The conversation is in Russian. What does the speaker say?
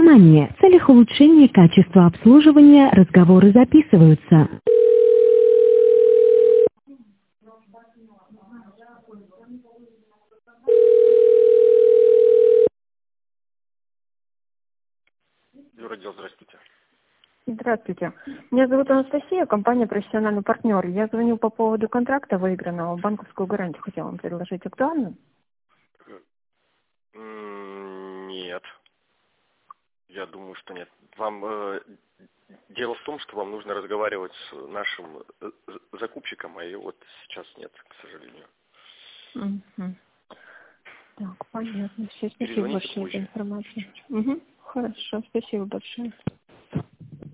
Внимание! В целях улучшения качества обслуживания разговоры записываются. Юродел, здравствуйте. Здравствуйте. Меня зовут Анастасия, компания «Профессиональный партнер». Я звоню по поводу контракта выигранного. Банковскую гарантию хотела вам предложить. Актуально? Нет. Я думаю, что нет. Дело в том, что вам нужно разговаривать с нашим закупщиком, а его вот сейчас нет, к сожалению. Угу. Так, понятно. Все, спасибо Перезвоните большое за позже. информацию. Угу. Хорошо, спасибо большое.